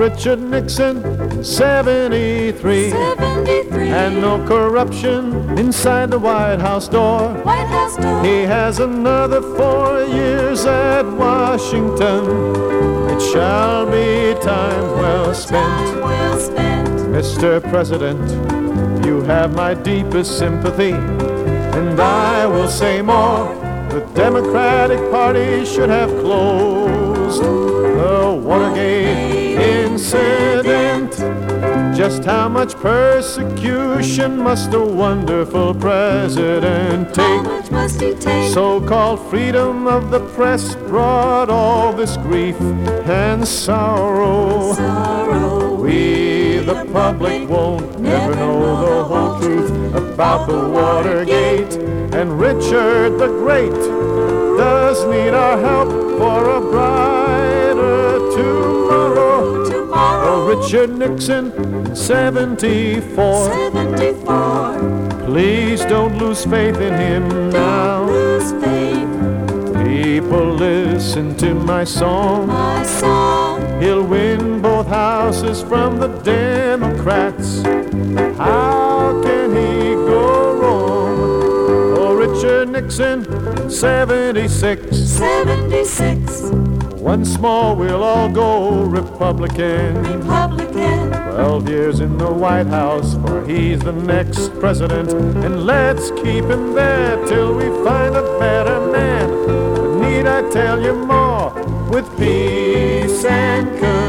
Richard Nixon, 73. 73. And no corruption inside the White House door. White House door. He has another 4 years at Washington. It shall be time well spent. Time well spent. Mr. President, you have my deepest sympathy. And I will say more. The Democratic Party should have closed the Watergate incident. Just how much persecution must a wonderful president How take? much must he take? So-called freedom of the press brought all this grief and sorrow. Sorrow. We, the public, won't never know the whole truth about the Watergate. And Richard the Great does need our help for a brighter tomorrow. Tomorrow. Richard Nixon, 74. 74. Please don't lose faith in him now. Lose faith. People, listen to my song. My song. He'll win both houses from the Democrats. How can he go wrong? Oh, Richard Nixon, 76. 76. Once more we'll all go Republican. Republican. 12 years in the White House, for he's the next president. And let's keep him there till we find a better man. But need I tell you more? With peace and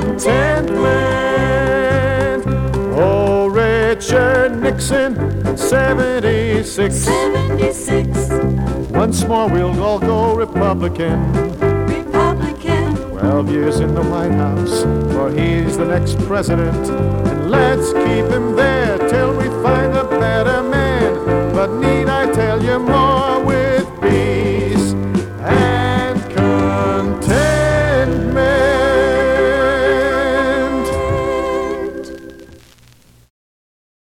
contentment. Oh, Richard Nixon, 76. 76. Once more we'll all go Republican. Republican. 12 years in the White House, for he's the next president. And let's keep him there till we find a better man. But need I tell you more?